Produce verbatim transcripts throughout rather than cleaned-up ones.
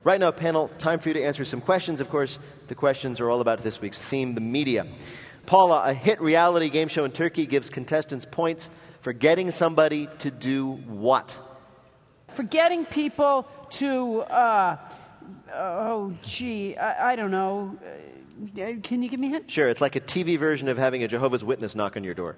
Right now, panel, time for you to answer some questions. Of course, the questions are all about this week's theme, the media. Paula, a hit reality game show in Turkey gives contestants points for getting somebody to do what? For getting people to, uh, oh, gee, I, I don't know. Uh, can you give me a hint? Sure, it's like a T V version of having a Jehovah's Witness knock on your door.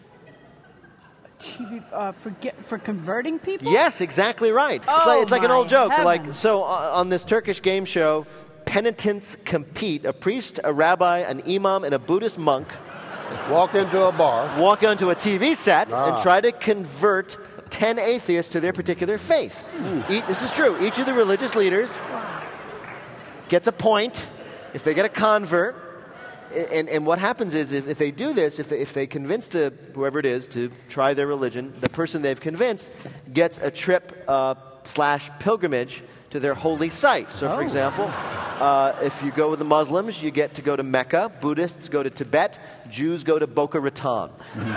T V, uh, for, get, for converting people? Yes, exactly right. Oh, it's like, it's like an my old joke. heavens. Like, so uh, on this Turkish game show, penitents compete. A priest, a rabbi, an imam, and a Buddhist monk walk into a bar, walk onto a T V set, ah. and try to convert ten atheists to their particular faith. Mm. Each, this is true. Each of the religious leaders gets a point if they get a convert. And, and what happens is, if, if they do this, if they, if they convince the whoever it is to try their religion, the person they've convinced gets a trip uh, slash pilgrimage to their holy site. So, for oh. example, uh, if you go with the Muslims, you get to go to Mecca. Buddhists go to Tibet. Jews go to Boca Raton.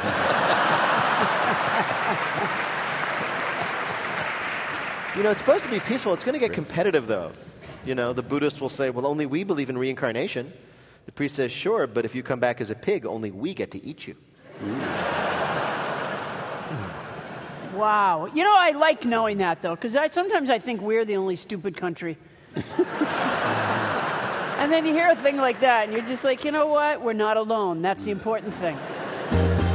You know, it's supposed to be peaceful. It's going to get competitive, though. You know, the Buddhist will say, well, only we believe in reincarnation. The priest says, sure, but if you come back as a pig, only we get to eat you. Wow. You know, I like knowing that, though, because I, sometimes I think we're the only stupid country. And then you hear a thing like that, and you're just like, you know what? We're not alone. That's the important thing.